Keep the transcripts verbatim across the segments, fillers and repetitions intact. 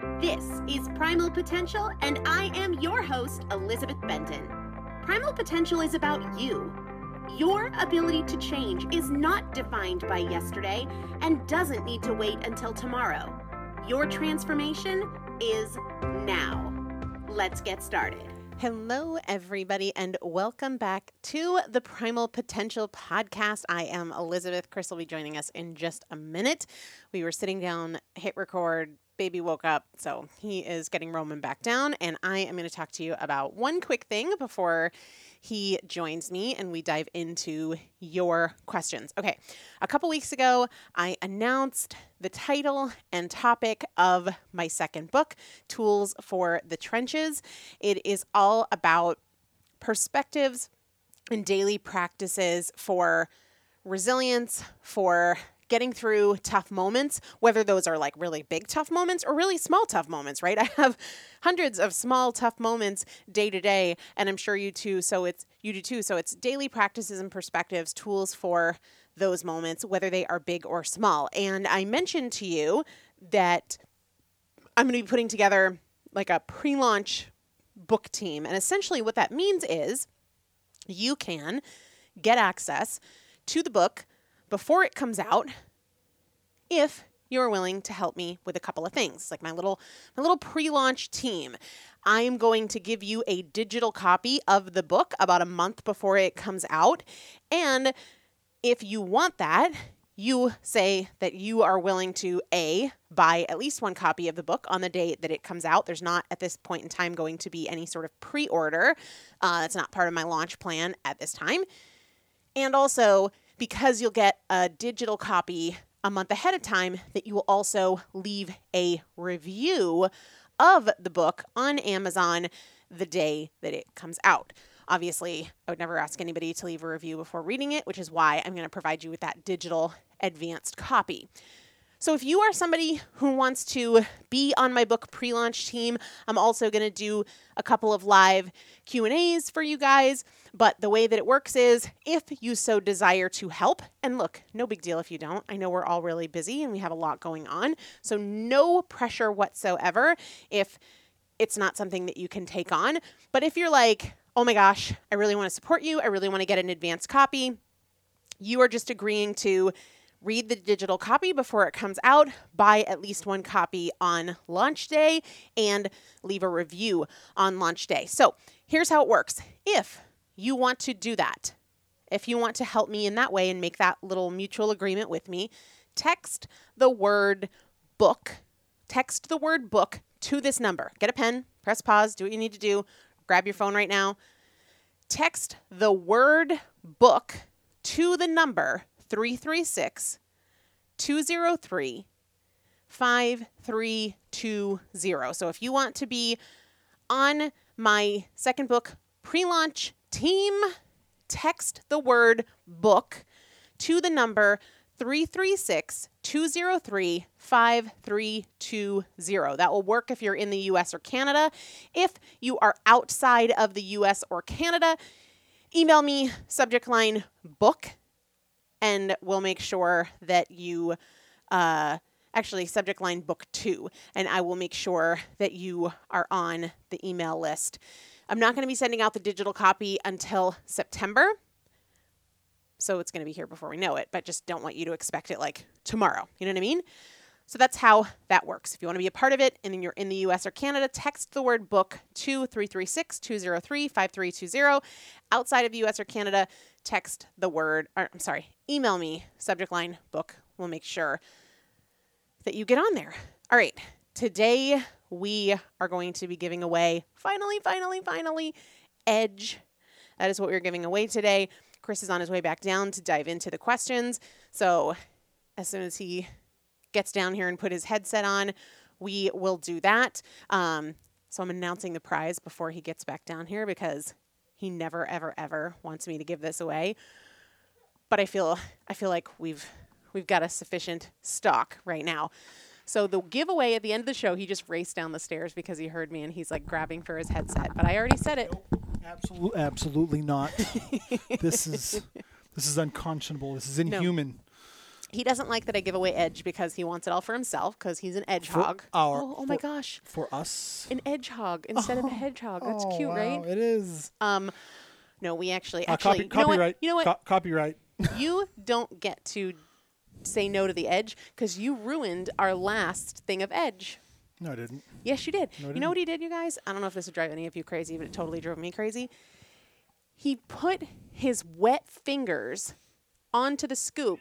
This is Primal Potential, and I am your host, Elizabeth Benton. Primal Potential is about you. Your ability to change is not defined by yesterday and doesn't need to wait until tomorrow. Your transformation is now. Let's get started. Hello, everybody, and welcome back to the Primal Potential podcast. I am Elizabeth. Chris will be joining us in just a minute. We were sitting down, hit record, baby woke up, so he is getting Roman back down, and I am going to talk to you about one quick thing before he joins me and we dive into your questions. Okay, a couple weeks ago, I announced the title and topic of my second book, Tools for the Trenches. It is all about perspectives and daily practices for resilience, for getting through tough moments, whether those are like really big tough moments or really small tough moments, right? I have hundreds of small tough moments day to day, and I'm sure you too. So it's you do too. So it's daily practices and perspectives, tools for those moments, whether they are big or small. And I mentioned to you that I'm going to be putting together like a pre-launch book team. And essentially what that means is you can get access to the book before it comes out if you're willing to help me with a couple of things, like my little my little pre-launch team. I am going to give you a digital copy of the book about a month before it comes out. And if you want that, you say that you are willing to A, buy at least one copy of the book on the day that it comes out. There's not at this point in time going to be any sort of pre-order. Uh, that's not part of my launch plan at this time. And also, because you'll get a digital copy a month ahead of time, that you will also leave a review of the book on Amazon the day that it comes out. Obviously, I would never ask anybody to leave a review before reading it, which is why I'm going to provide you with that digital advanced copy. So if you are somebody who wants to be on my book pre-launch team, I'm also going to do a couple of live Q and A's for you guys. But the way that it works is if you so desire to help, and look, no big deal if you don't. I know we're all really busy and we have a lot going on. So no pressure whatsoever if it's not something that you can take on. But if you're like, oh my gosh, I really want to support you, I really want to get an advanced copy, you are just agreeing to read the digital copy before it comes out, buy at least one copy on launch day, and leave a review on launch day. So here's how it works. If you want to do that, if you want to help me in that way and make that little mutual agreement with me, text the word book, text the word book to this number. Get a pen, press pause, do what you need to do, grab your phone right now. Text the word book to the number three three six, two zero three, five three two zero. So if you want to be on my second book pre-launch team, text the word book to the number three three six, two zero three, five three two zero. That will work if you're in the U S or Canada. If you are outside of the U S or Canada, email me, subject line book, and we'll make sure that you, uh, actually subject line book two, and I will make sure that you are on the email list. I'm not going to be sending out the digital copy until September, so it's going to be here before we know it, but just don't want you to expect it like tomorrow. You know what I mean? So that's how that works. If you want to be a part of it and you're in the U S or Canada, text the word book to three three six, two zero three, five three two zero. Outside of the U S or Canada, text the word, or I'm sorry, email me, subject line book. We'll make sure that you get on there. All right. Today we are going to be giving away, finally, finally, finally, Edge. That is what we're giving away today. Chris is on his way back down to dive into the questions. So as soon as he gets down here and put his headset on, we will do that. Um, so I'm announcing the prize before he gets back down here because he never, ever, ever wants me to give this away. But I feel I feel like we've we've got a sufficient stock right now. So the giveaway at the end of the show, he just raced down the stairs because he heard me and he's like grabbing for his headset. But I already said it. Nope, absolutely, absolutely not. This is this is unconscionable. This is inhuman. No. He doesn't like that I give away edge because he wants it all for himself because he's an edgehog. our- oh, oh my for- gosh. For us. An edgehog instead of a hedgehog. That's Oh, cute, wow, right? It is. Um, no, we actually, Uh, actually, copy, you know what? copyright. You know what? Co- copyright. You don't get to say no to the edge because you ruined our last thing of edge. No, I didn't. Yes, you did. No, I you know what he did, you guys? I don't know if this would drive any of you crazy, but it totally drove me crazy. He put his wet fingers onto the scoop.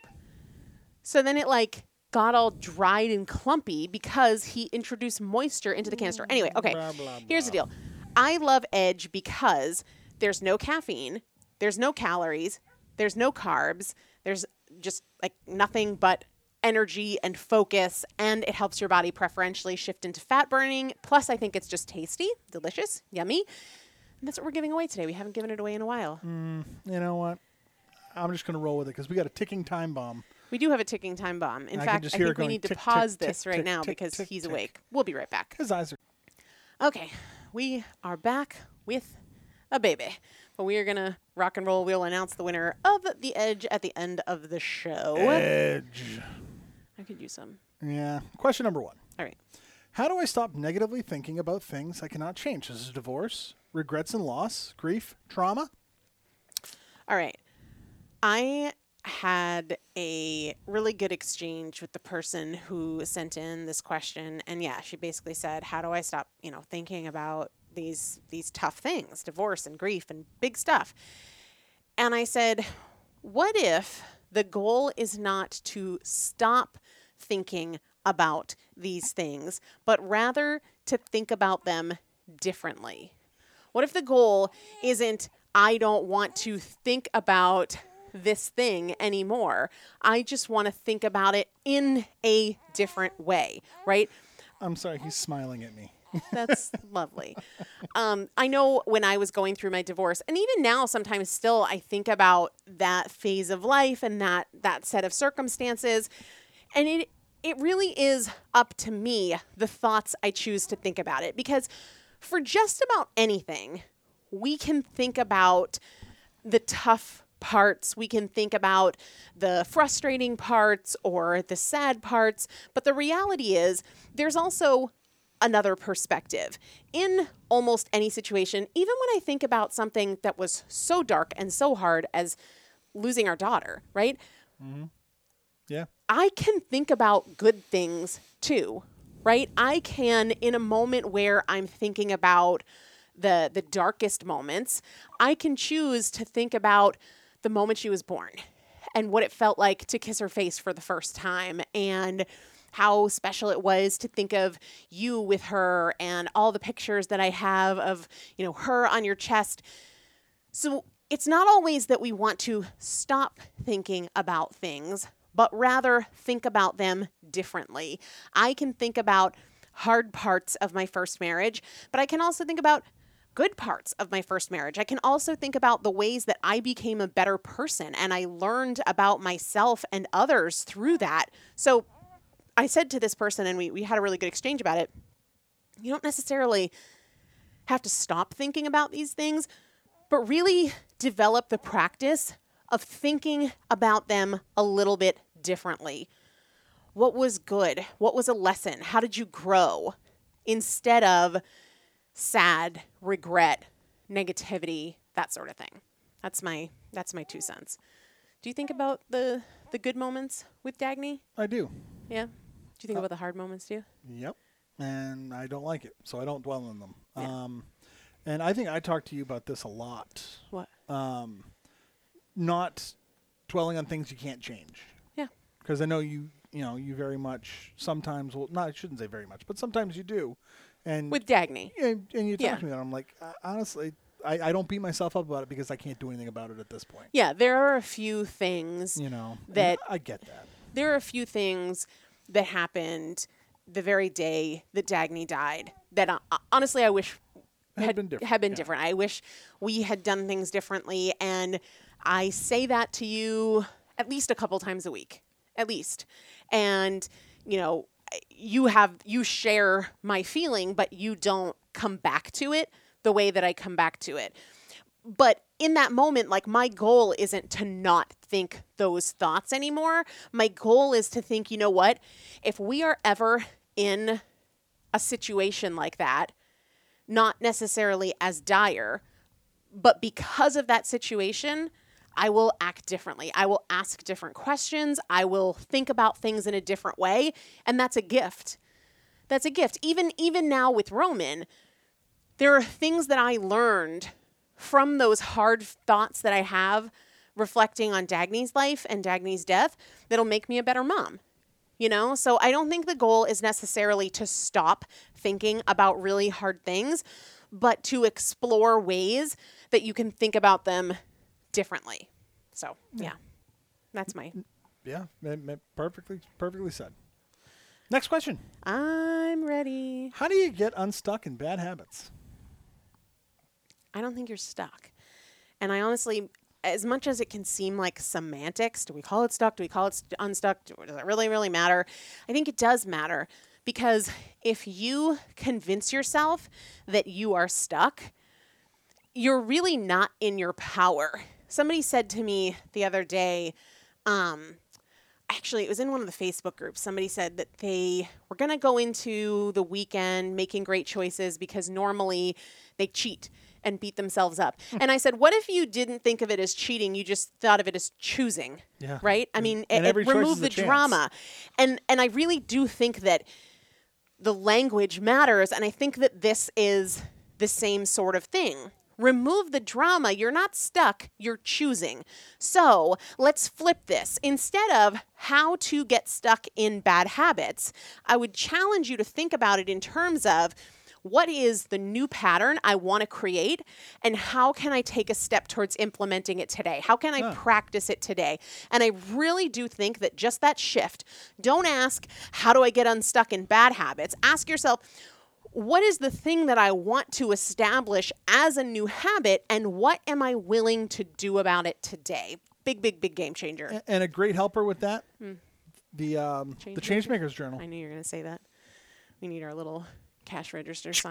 So then it like got all dried and clumpy because he introduced moisture into the canister. Anyway, okay, Blah, blah, here's the blah. deal. I love Edge because there's no caffeine, there's no calories, there's no carbs, there's just like nothing but energy and focus, and it helps your body preferentially shift into fat burning. Plus, I think it's just tasty, delicious, yummy. And that's what we're giving away today. We haven't given it away in a while. You know what? I'm just going to roll with it because we got a ticking time bomb. We do have a ticking time bomb. In I can fact, just I hear think it we going need to tick, tick, pause tick, this tick, right tick, now tick, because tick, he's tick. awake. We'll be right back. His eyes are. Okay, we are back with a baby. But we are going to rock and roll. We'll announce the winner of the Edge at the end of the show. Edge. I could use some. Yeah. Question number one. All right. How do I stop negatively thinking about things I cannot change? This is divorce, regrets and loss, grief, trauma. All right. I had a really good exchange with the person who sent in this question. And yeah, she basically said, how do I stop, you know, thinking about these these tough things, divorce and grief and big stuff? And I said, what if the goal is not to stop thinking about these things, but rather to think about them differently? What if the goal isn't, I don't want to think about this thing anymore. I just want to think about it in a different way, right? I'm sorry, he's smiling at me. That's lovely. Um, I know when I was going through my divorce, and even now, sometimes still, I think about that phase of life and that that set of circumstances, and it it really is up to me the thoughts I choose to think about it. Because for just about anything, we can think about the tough parts, we can think about the frustrating parts or the sad parts, but the reality is there's also another perspective in almost any situation. Even when I think about something that was so dark and so hard as losing our daughter, right? Mm-hmm. Yeah. I can think about good things too, right? I can, in a moment where I'm thinking about the the darkest moments, I can choose to think about the moment she was born and what it felt like to kiss her face for the first time and how special it was to think of you with her and all the pictures that I have of, you know, her on your chest. So it's not always that we want to stop thinking about things, but rather think about them differently. I can think about hard parts of my first marriage, but I can also think about good parts of my first marriage. I can also think about the ways that I became a better person and I learned about myself and others through that. So I said to this person, and we, we had a really good exchange about it, you don't necessarily have to stop thinking about these things, but really develop the practice of thinking about them a little bit differently. What was good? What was a lesson? How did you grow? Instead of sad, regret, negativity, that sort of thing. That's my that's my two cents. Do you think about the the good moments with Dagny? I do. Yeah. Do you think Uh, about the hard moments too? Yep. And I don't like it, so I don't dwell on them. Yeah. Um, and I think I talked to you about this a lot. What? Um, not dwelling on things you can't change. Yeah. Because I know you, you know, you very much sometimes, well, not, I shouldn't say very much, but sometimes you do. And With Dagny. and, and you talk Yeah. to me and I'm like, uh, honestly, I, I don't beat myself up about it because I can't do anything about it at this point. Yeah, there are a few things You know, and That- I get that. there are a few things that happened the very day that Dagny died that uh, honestly I wish Had been different, Had been yeah. different. I wish we had done things differently, and I say that to you at least a couple times a week, at least. And you know, you have you share my feeling, but you don't come back to it the way that I come back to it. But in that moment, like my goal isn't to not think those thoughts anymore. My goal is to think, you know what? If we are ever in a situation like that, not necessarily as dire, but because of that situation, I will act differently. I will ask different questions. I will think about things in a different way. And that's a gift. That's a gift. Even, even now with Roman, there are things that I learned from those hard thoughts that I have reflecting on Dagny's life and Dagny's death that'll make me a better mom. You know, so I don't think the goal is necessarily to stop thinking about really hard things, but to explore ways that you can think about them differently. So, yeah, that's my. Yeah, perfectly, perfectly said. Next question. I'm ready. How do you get unstuck in bad habits? I don't think you're stuck. And I honestly, as much as it can seem like semantics, do we call it stuck? Do we call it st- unstuck? Does it really, really matter? I think it does matter, because if you convince yourself that you are stuck, you're really not in your power. Somebody said to me the other day, um, actually, it was in one of the Facebook groups. Somebody said that they were going to go into the weekend making great choices because normally they cheat and beat themselves up. And I said, what if you didn't think of it as cheating? You just thought of it as choosing, yeah. right? I mean, and it, it remove the chance. drama. And and I really do think that the language matters. And I think that this is the same sort of thing. Remove the drama. You're not stuck. You're choosing. So let's flip this. Instead of how to get stuck in bad habits, I would challenge you to think about it in terms of, what is the new pattern I want to create, and how can I take a step towards implementing it today? How can I Huh. practice it today? And I really do think that just that shift, don't ask, how do I get unstuck in bad habits? Ask yourself, what is the thing that I want to establish as a new habit, and what am I willing to do about it today? Big, big, big game changer. A- And a great helper with that, hmm. the um, Change the Changemakers Journal. I knew you were going to say that. We need our little cash register sign.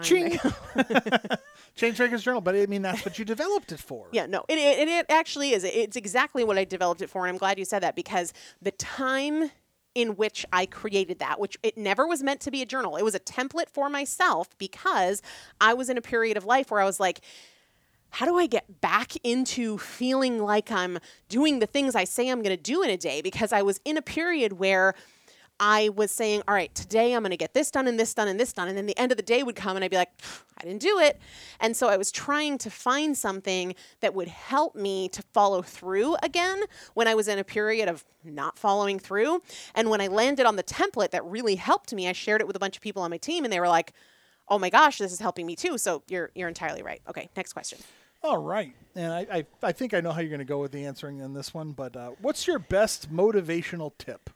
Changemakers Journal, but I mean, that's what you developed it for. Yeah, no, it, it, it actually is. It's exactly what I developed it for, and I'm glad you said that, because the time in which I created that, which it never was meant to be a journal. It was a template for myself, because I was in a period of life where I was like, how do I get back into feeling like I'm doing the things I say I'm going to do in a day? Because I was in a period where I was saying, all right, today I'm going to get this done and this done and this done. And then the end of the day would come and I'd be like, I didn't do it. And so I was trying to find something that would help me to follow through again when I was in a period of not following through. And when I landed on the template that really helped me, I shared it with a bunch of people on my team, and they were like, oh my gosh, this is helping me too. So you're you're entirely right. Okay, next question. All right. And I, I, I think I know how you're going to go with the answering in this one, but uh, what's your best motivational tip?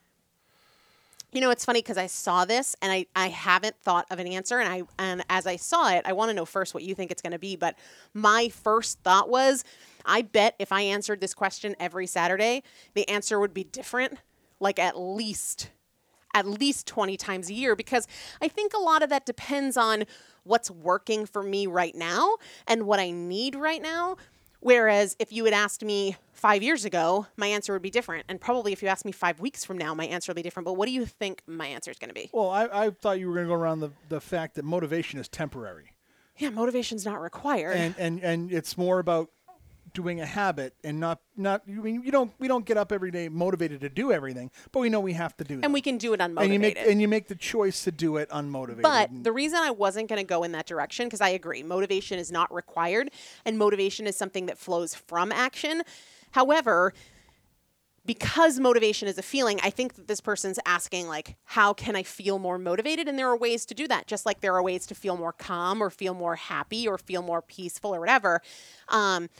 You know, it's funny because I saw this and I, I haven't thought of an answer. And I and as I saw it, I want to know first what you think it's going to be. But my first thought was, I bet if I answered this question every Saturday, the answer would be different, like at least, at least twenty times a year. Because I think a lot of that depends on what's working for me right now and what I need right now. Whereas if you had asked me five years ago, my answer would be different. And probably if you asked me five weeks from now, my answer would be different. But what do you think my answer is going to be? Well, I, I thought you were going to go around the, the fact that motivation is temporary. Yeah, motivation's not required. And, and, and it's more about doing a habit and not, not I mean, you don't, we don't get up every day motivated to do everything, but we know we have to do that. And we can do it unmotivated. And you make, and you make the choice to do it unmotivated. But the reason I wasn't going to go in that direction, because I agree, motivation is not required, and motivation is something that flows from action. However, because motivation is a feeling, I think that this person's asking, like, how can I feel more motivated? And there are ways to do that, just like there are ways to feel more calm or feel more happy or feel more peaceful or whatever. Um,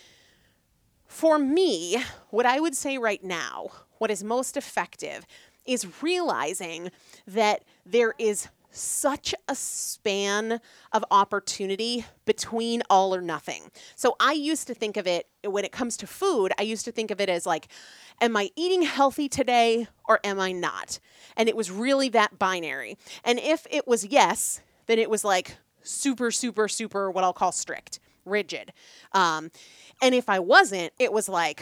for me, what I would say right now, what is most effective is realizing that there is such a span of opportunity between all or nothing. So I used to think of it, when it comes to food, I used to think of it as like, am I eating healthy today or am I not? And it was really that binary. And if it was yes, then it was like super, super, super what I'll call strict. rigid. Um, and if I wasn't, it was like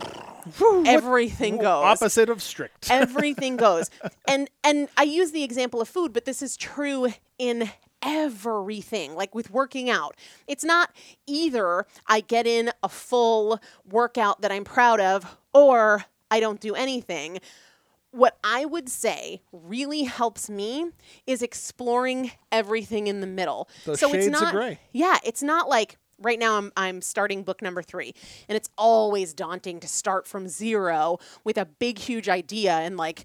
everything goes. Opposite of strict. Everything goes. And and I use the example of food, but this is true in everything, like with working out. It's not either I get in a full workout that I'm proud of or I don't do anything. What I would say really helps me is exploring everything in the middle. Those so shades it's of not, gray. Yeah, it's not like right now I'm I'm starting book number three, and it's always daunting to start from zero with a big, huge idea and like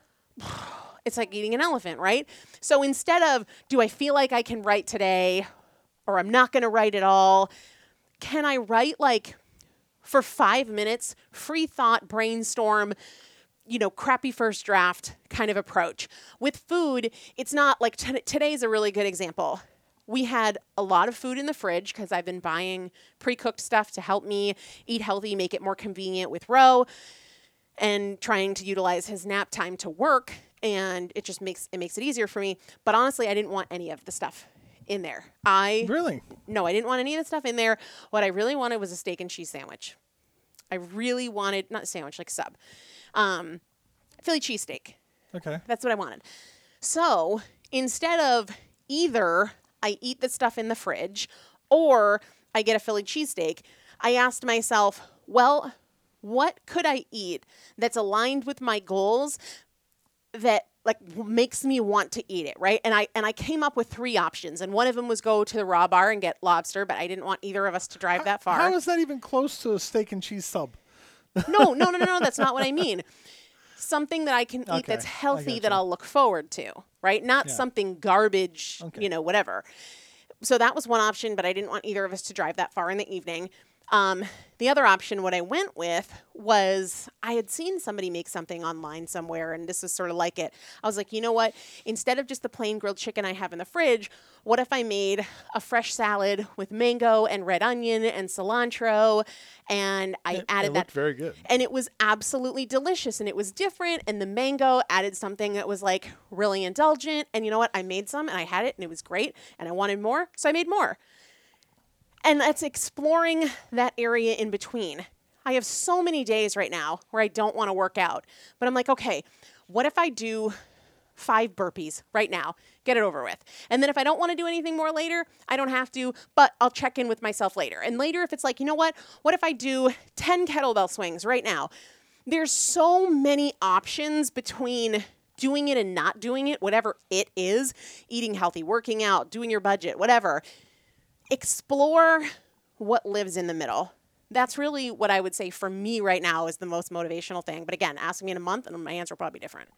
it's like eating an elephant, right? So instead of, do I feel like I can write today or I'm not going to write at all, can I write like for five minutes, free thought, brainstorm, you know, crappy first draft kind of approach? With food, it's not like t- today's a really good example. We had a lot of food in the fridge because I've been buying pre-cooked stuff to help me eat healthy, make it more convenient with Ro, and trying to utilize his nap time to work. And it just makes it makes it easier for me. But honestly, I didn't want any of the stuff in there. I Really? No, I didn't want any of the stuff in there. What I really wanted was a steak and cheese sandwich. I really wanted, not a sandwich, like a sub. Um, Philly cheesesteak. Okay. That's what I wanted. So instead of either I eat the stuff in the fridge or I get a Philly cheesesteak, I asked myself, well, what could I eat that's aligned with my goals that like makes me want to eat it, right? And I and I came up with three options, and one of them was go to the Raw Bar and get lobster, but I didn't want either of us to drive that far. How is that even close to a steak and cheese sub? No, no, no, no, no. That's not what I mean. Something that I can eat Okay, that's I healthy that gotcha. I'll look forward to, right? Not Yeah. something garbage, Okay. you know, whatever. So that was one option, but I didn't want either of us to drive that far in the evening. Um, the other option, what I went with was I had seen somebody make something online somewhere, and this is sort of like it. I was like, you know what? Instead of just the plain grilled chicken I have in the fridge, what if I made a fresh salad with mango and red onion and cilantro, and I It- added it that. looked very good. And it was absolutely delicious, and it was different, and the mango added something that was like really indulgent. And you know what? I made some, and I had it, and it was great, and I wanted more, so I made more. And that's exploring that area in between. I have so many days right now where I don't want to work out, but I'm like, okay, what if I do five burpees right now, get it over with? And then if I don't want to do anything more later, I don't have to, but I'll check in with myself later. And later, if it's like, you know what, what if I do ten kettlebell swings right now? There's so many options between doing it and not doing it, whatever it is, eating healthy, working out, doing your budget, whatever. Explore what lives in the middle. That's really what I would say for me right now is the most motivational thing. But again, ask me in a month and my answer will probably be different.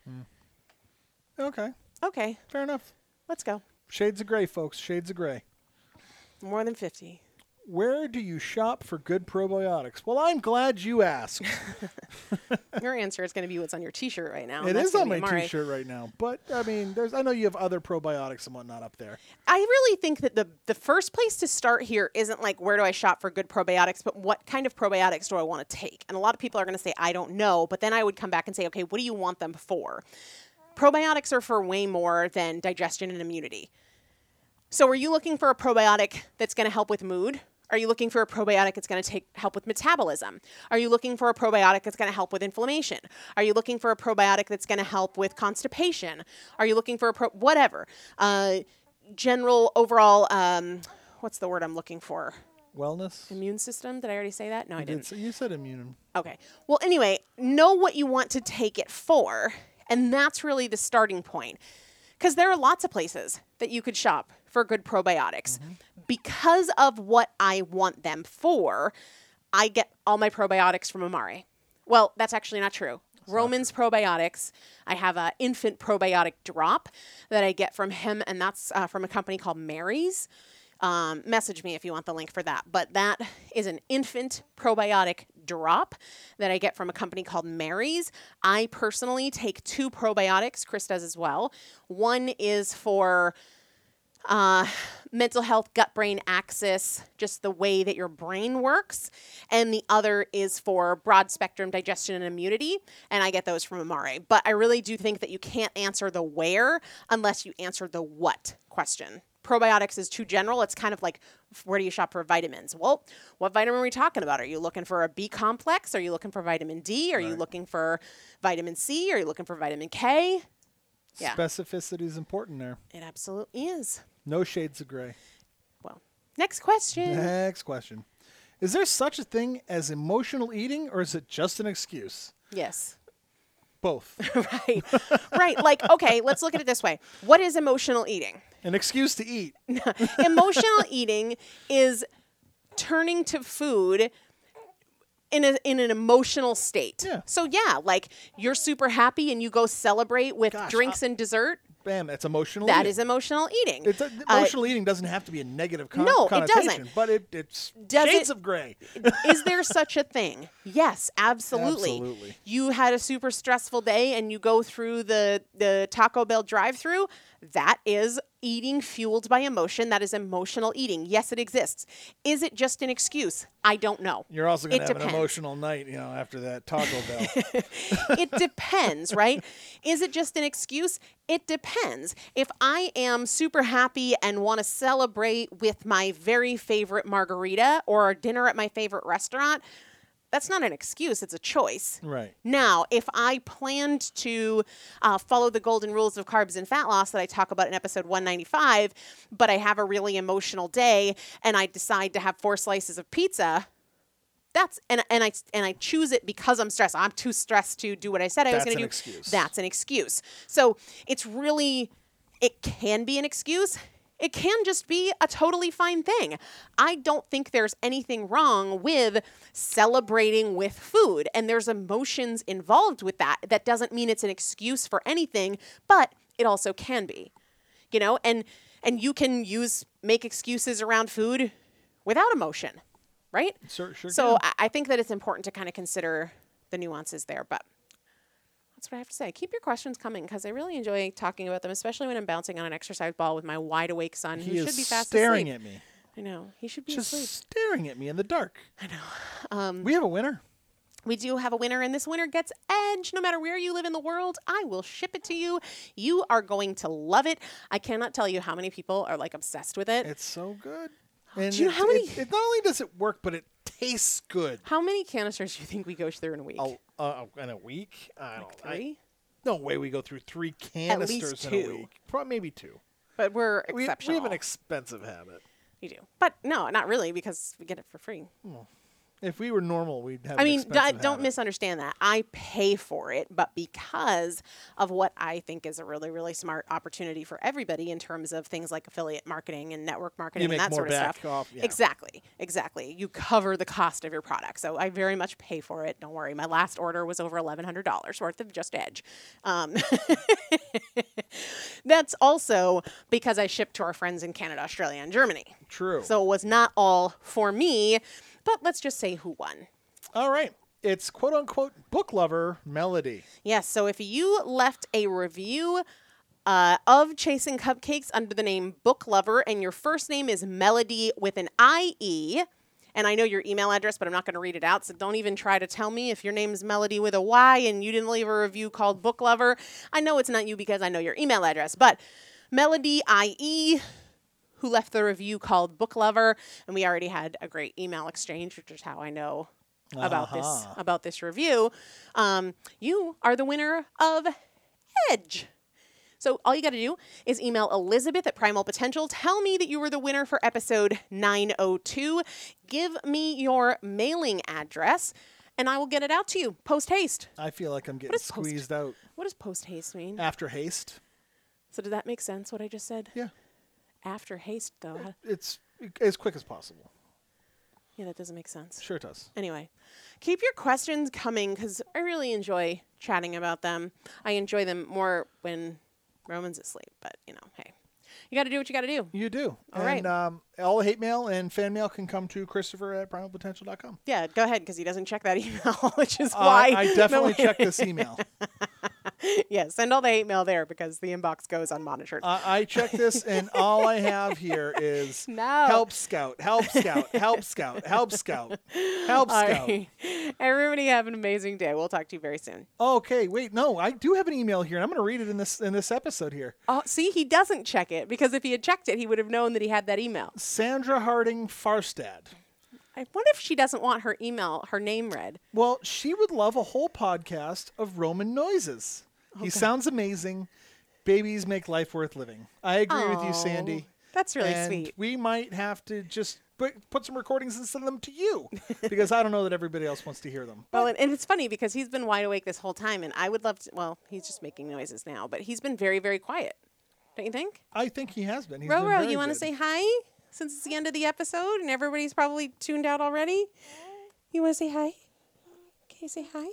Okay. Okay, Fair enough. let's go. Shades of gray, folks. Shades of gray. More than fifty. Where do you shop for good probiotics? Well, I'm glad you asked. Your answer is going to be what's on your T-shirt right now. It and that's is on gonna my be Amare. T-shirt right now, but I mean, there's. I know you have other probiotics and whatnot up there. I really think that the the first place to start here isn't like where do I shop for good probiotics, but what kind of probiotics do I want to take? And a lot of people are going to say I don't know, but then I would come back and say, okay, what do you want them for? Probiotics are for way more than digestion and immunity. So are you looking for a probiotic that's going to help with mood? Are you looking for a probiotic that's going to take help with metabolism? Are you looking for a probiotic that's going to help with inflammation? Are you looking for a probiotic that's going to help with constipation? Are you looking for a pro- whatever? Uh, general overall, um, what's the word I'm looking for? Wellness. Immune system? Did I already say that? No, I You did didn't. say- You said immune. Okay. Well, anyway, know what you want to take it for, and that's really the starting point. Because there are lots of places that you could shop for good probiotics. Mm-hmm. Because of what I want them for, I get all my probiotics from Amare. Well, that's actually not true. Roman's Probiotics, I have an infant probiotic drop that I get from him, and that's uh, from a company called Mary's. Um, message me if you want the link for that. But that is an infant probiotic drop that I get from a company called Mary's. I personally take two probiotics. Chris does as well. One is for uh, mental health, gut-brain axis, just the way that your brain works. And the other is for broad-spectrum digestion and immunity. And I get those from Amare. But I really do think that you can't answer the where unless you answer the what question probiotics is too general. It's kind of like, where do you shop for vitamins? Well, what vitamin are we talking about? Are you looking for a B complex? Are you looking for vitamin D? Are Right. you looking for vitamin C? Are you looking for vitamin K? Yeah. Specificity is important there. It absolutely is. No shades of gray. Well, next question. Next question. Is there such a thing as emotional eating, or is it just an excuse? Yes. Both. Right. Right. Like, okay, let's look at it this way. What is emotional eating? An excuse to eat. Emotional eating is turning to food in a in an emotional state. Yeah. So yeah, like you're super happy and you go celebrate with Gosh, drinks I- and dessert. Bam, that's emotional That eating. is emotional eating. It's a, Uh, emotional eating doesn't have to be a negative con- No, it connotation, doesn't. but it, it's Does shades it- of gray. Is there such a thing? Yes, absolutely. Absolutely. You had a super stressful day and you go through the, the Taco Bell drive-through. That is eating fueled by emotion. That is emotional eating. Yes, it exists. Is it just an excuse? I don't know. You're also going It to have depends. an emotional night, you know, after that Taco Bell. It depends, right? Is it just an excuse? It depends. If I am super happy and want to celebrate with my very favorite margarita or dinner at my favorite restaurant, that's not an excuse, it's a choice. Right. Now, if I planned to uh, follow the golden rules of carbs and fat loss that I talk about in episode one ninety-five, but I have a really emotional day and I decide to have four slices of pizza, that's and and I and I choose it because I'm stressed. I'm too stressed to do what I said I was That's going to an do. excuse. That's an excuse. So it's really, it can be an excuse. It can just be a totally fine thing. I don't think there's anything wrong with celebrating with food, and there's emotions involved with that. That doesn't mean it's an excuse for anything, but it also can be. You know, and and you can use make excuses around food without emotion, right? Sure, sure So can. I, I think that it's important to kind of consider the nuances there, but that's what I have to say. Keep your questions coming because I really enjoy talking about them, especially when I'm bouncing on an exercise ball with my wide awake son He who is should be fast staring asleep. at me. I know. He should be Just asleep. staring at me in the dark. I know. Um, We have a winner. we do have a winner, and this winner gets Edge. No matter where you live in the world, I will ship it to you. You are going to love it. I cannot tell you how many people are like obsessed with it. It's so good. And do you know it, how many- It, it not only does it work, but it tastes good. How many canisters do you think we go through in a week? A, uh, in a week? I don't. I, Three? no way we go through three least canisters in a two. week. Probably maybe two. But we're We, we exceptional. have an expensive habit. you do. But no, not really because we get it for free. If we were normal, we'd have. I an mean, d- expensive don't habit. misunderstand that. I pay for it, but because of what I think is a really, really smart opportunity for everybody in terms of things like affiliate marketing and network marketing You and make that more sort of back stuff. off, yeah. Exactly, exactly. You cover the cost of your product, so I very much pay for it. Don't worry. My last order was over eleven hundred dollars worth of just Edge. Um, that's also because I shipped to our friends in Canada, Australia, and Germany. True. So it was not all for me, but let's just say who won. All right. It's quote unquote book lover Melody. Yes, so if you left a review uh, of Chasing Cupcakes under the name Book Lover and your first name is Melody with an I E, and I know your email address, but I'm not going to read it out, so don't even try to tell me if your name is Melody with a Y and you didn't leave a review called Book Lover. I know it's not you because I know your email address, but Melody I E, who left the review called Book Lover, and we already had a great email exchange, which is how I know about this Uh-huh. about this review. Um, you are the winner of Edge. So all you got to do is email Elizabeth at Primal Potential. Tell me that you were the winner for episode nine oh two. Give me your mailing address, and I will get it out to you post haste. I feel like I'm getting is post- squeezed out What does post haste mean? after haste. So did that make sense? What I just said? Yeah. After haste, though. How- It's as quick as possible. Yeah, that doesn't make sense. Sure it does. Anyway, keep your questions coming because I really enjoy chatting about them. I enjoy them more when Roman's asleep, but you know, hey, you got to do what you got to do. You do. All and right. um, all hate mail and fan mail can come to Christopher at primal potential dot com. Yeah, go ahead because he doesn't check that email, which is Uh, why I definitely no, checked this email. Yeah, send all the hate mail there because the inbox goes unmonitored. Uh, I checked this, and all I have here is No. help scout, help scout, help scout, help scout, help All scout. right. Everybody have an amazing day. We'll talk to you very soon. Okay, wait, no, I do have an email here, and I'm going to read it in this in this episode here. Oh, see, he doesn't check it because if he had checked it, he would have known that he had that email. Sandra Harding Farstad. I wonder if she doesn't want her email, her name read. Well, she would love a whole podcast of Roman noises. He sounds amazing. Babies make life worth living. I agree with you, Aw, Sandy. That's really and sweet. We might have to just put, put some recordings and send them to you because I don't know that everybody else wants to hear them. Well, and, and it's funny because he's been wide awake this whole time, and I would love to. Well, he's just making noises now, but he's been very, very quiet. Don't you think? I think he has been. He's Ro been Ro, very you want to good. say hi since it's the end of the episode and everybody's probably tuned out already? You want to say hi? Can you say hi?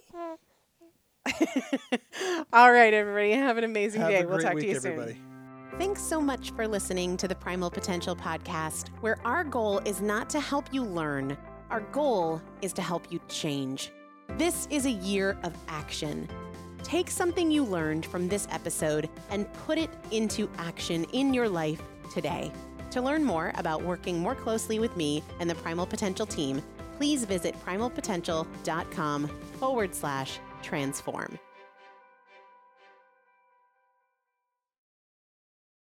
All right, everybody. Have an amazing Have day. a We'll great talk week, to you everybody. soon. Thanks so much for listening to the Primal Potential podcast, where our goal is not to help you learn. Our goal is to help you change. This is a year of action. Take something you learned from this episode and put it into action in your life today. To learn more about working more closely with me and the Primal Potential team, please visit primalpotential.com forward slash transform.